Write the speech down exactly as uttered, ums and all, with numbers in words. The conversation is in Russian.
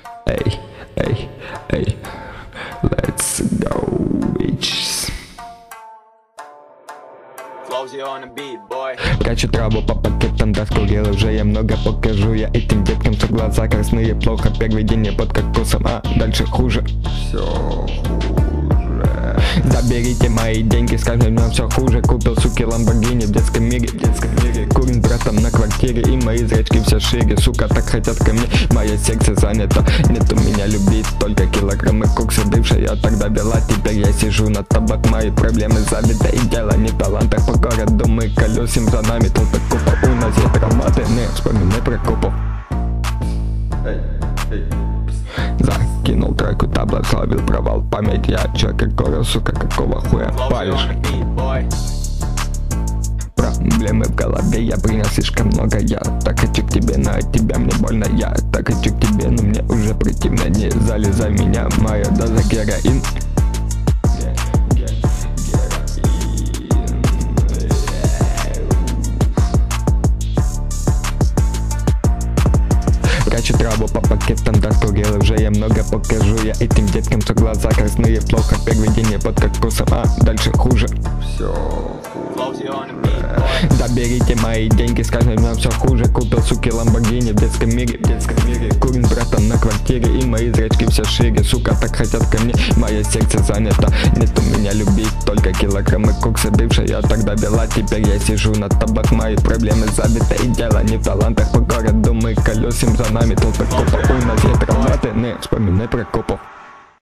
Эй, эй, эй, let's go, bitches. Качу траву по пакетам, доскурил уже я много покажу я этим деткам, что глаза красные, плохо, первый день я под кокосом, а дальше хуже. Все хуже. Заберите мои деньги, с каждым днем все хуже. Купил, суки, ламборгини в детском мире, в детском мире. Курим братом на квартире, и мои зрачки все шире. Сука, так хотят ко мне, мое сердце занято. Нет у меня любви, только килограммы кокса. Бывшая тогда вела, теперь я сижу на табак. Мои проблемы забиты, и дело не в талантах. По городу мы колесим за нами, толпы копов. У нас есть роматы, не вспоминай про копов. Эй, эй. Закинул треку, табла, словил провал, память, я чё, какого, сука, какого хуя палишь? Проблемы в голове, я принял слишком много, я так хочу к тебе, но от тебя мне больно, я так хочу к тебе, но мне уже противно, не залезай в меня, моя доза героин. Качу траву по пакетам, доскурил уже я много покажу я этим деткам, что глаза красные, плохо, первый день я под кокосом, а дальше хуже. Все хуже. Заберите мои деньги, с каждым днем все хуже. Купил, суки, ламборгини в детском мире, в детском мире. Курим братом на квартире, и мои зрачки все шире. Сука, так хотят ко мне, мое сердце занято. Нет у меня любви, только килограммы кокса. Бывшая тогда вела, теперь я сижу на табак. Мои проблемы забиты, и дело не в талантах. По городу мы колесим за нами, толпы копов. У нас есть роматы, не вспоминай про копов.